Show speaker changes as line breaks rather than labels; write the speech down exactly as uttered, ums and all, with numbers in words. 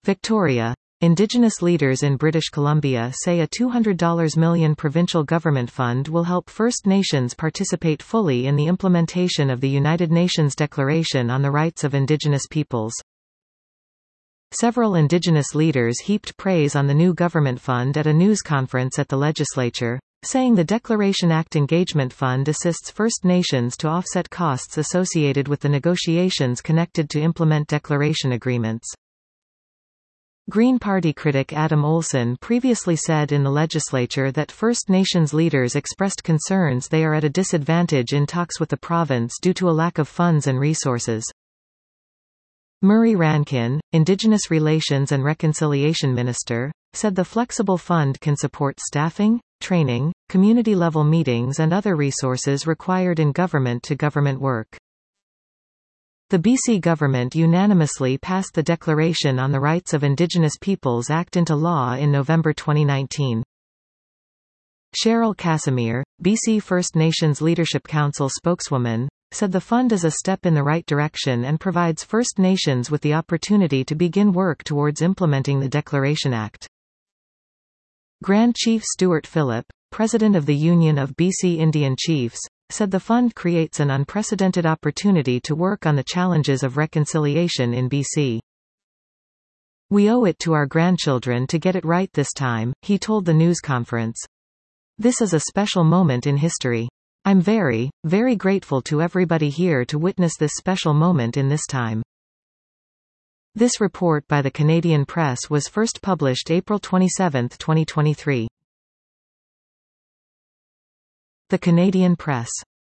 Victoria. Indigenous leaders in British Columbia say a two hundred million dollars provincial government fund will help First Nations participate fully in the implementation of the United Nations Declaration on the Rights of Indigenous Peoples. Several Indigenous leaders heaped praise on the new government fund at a news conference at the legislature, saying the Declaration Act Engagement Fund assists First Nations to offset costs associated with the negotiations connected to implement declaration agreements. Green Party critic Adam Olsen previously said in the legislature that First Nations leaders expressed concerns they are at a disadvantage in talks with the province due to a lack of funds and resources. Murray Rankin, Indigenous Relations and Reconciliation Minister, said the flexible fund can support staffing, training, community-level meetings and other resources required in government-to-government work. The B C government unanimously passed the Declaration on the Rights of Indigenous Peoples Act into law in November twenty nineteen. Cheryl Casimir, B C First Nations Leadership Council spokeswoman, said the fund is a step in the right direction and provides First Nations with the opportunity to begin work towards implementing the Declaration Act. Grand Chief Stuart Phillip, president of the Union of B C Indian Chiefs, said the fund creates an unprecedented opportunity to work on the challenges of reconciliation in B C. "We owe it to our grandchildren to get it right this time," he told the news conference. "This is a special moment in history. I'm very, very grateful to everybody here to witness this special moment in this time." This report by the Canadian Press was first published April twenty-seventh, twenty twenty-three. The Canadian Press.